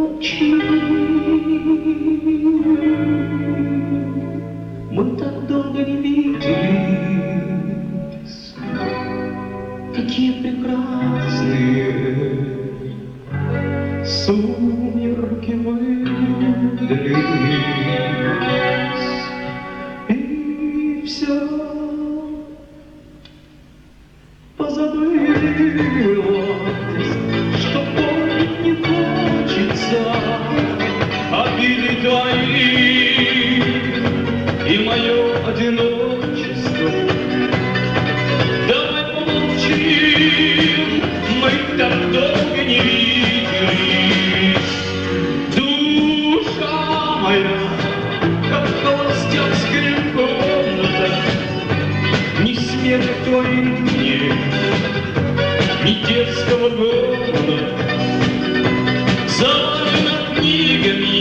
помолчи. Мы так долго не виделись, какие прекрасные сумерки выдались, и все позабылось, что помнить не хочется обиды твои и мое одиночество. Давай помолчим, мы так долго не виделись. Душа моя, как холостяцкая комната, ни смеха твоих нет, ни детского города. Завалена книгами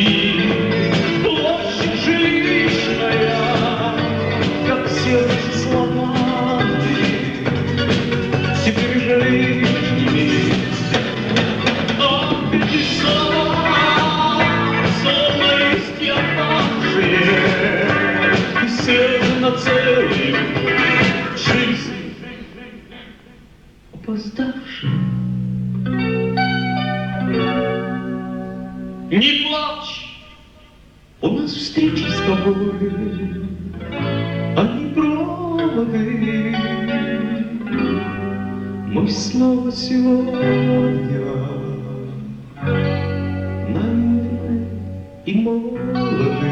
площадь жилищная, как сердце словами, теперь же лишними. А эти слова, словно листья опавшие, и слезы на целую жизнь опоздавшие. Не плачь, у нас встречи с тобой, они проводы. Мы снова сегодня наивны и молоды.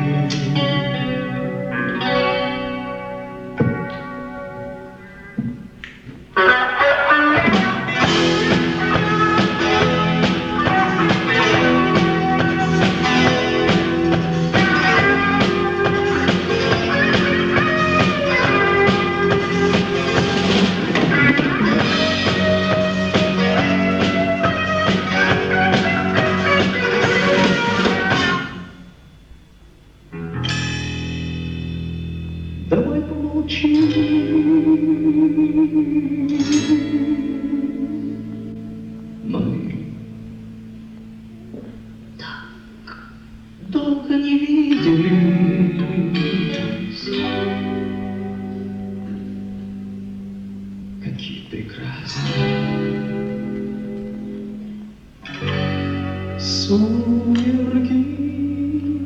Давай помолчим, мы так долго не виделись, какие прекрасные сумерки